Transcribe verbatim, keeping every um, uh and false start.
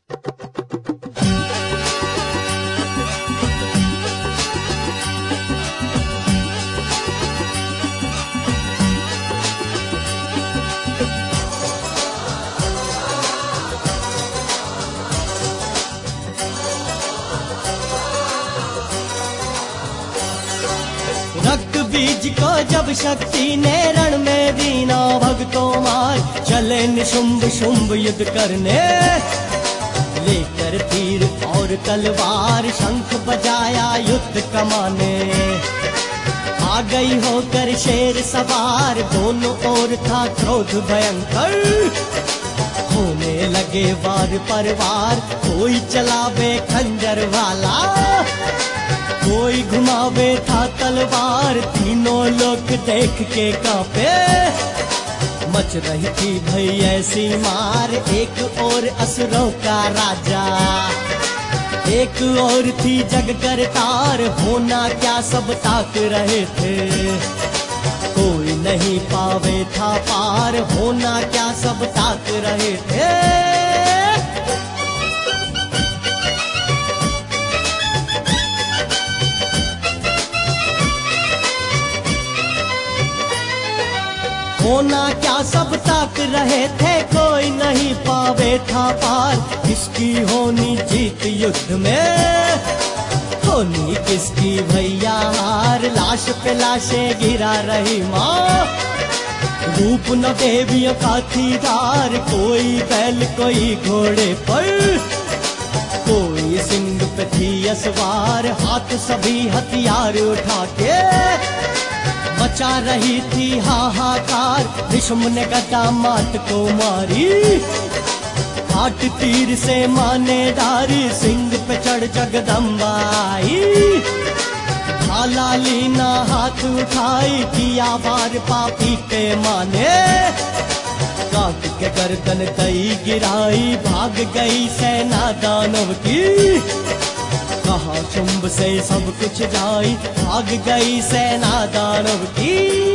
रक्त बीज को जब शक्ति ने रण में दीना भक्तों मार, चले निशुंभ शुंभ युद्ध करने, लेकर तीर और तलवार शंख बजाया युद्ध कमाने। आ गई होकर शेर सवार, दोनों ओर था क्रोध भयंकर, होने लगे वार पर वार, कोई चलावे खंजर वाला, कोई घुमावे था तलवार, तीनों लोग देख के कांपे। मच रही थी भई ऐसी मार, एक और असुरों का राजा, एक और थी जग करतार, होना क्या सब ताक रहे थे, कोई नहीं पावे था पार, होना क्या सब ताक रहे थे। होना क्या सब ताक रहे थे, कोई नहीं पावे था पार, किसकी होनी जीत युद्ध में, होनी किसकी भैया हार। लाश पे लाशें गिरा रही माँ, रूप न देवियों का थी धार, कोई बैल कोई घोड़े पर, कोई सिंह पे थी असवार, हाथ सभी हथियार उठा के मचा रही थी हाहाकार। भीष्म ने गदा मात को मारी, काट तीर से माने डारी, सिंह पे चढ़ जगदम्बा आई, भाला लीना हाथ उठाई, किया वार पापी के माने, काट के गर्दन दई गिराई, भाग गई सेना दानव की, कहा शुंभ से सब कुछ जाई, भाग गई सेना दानव की।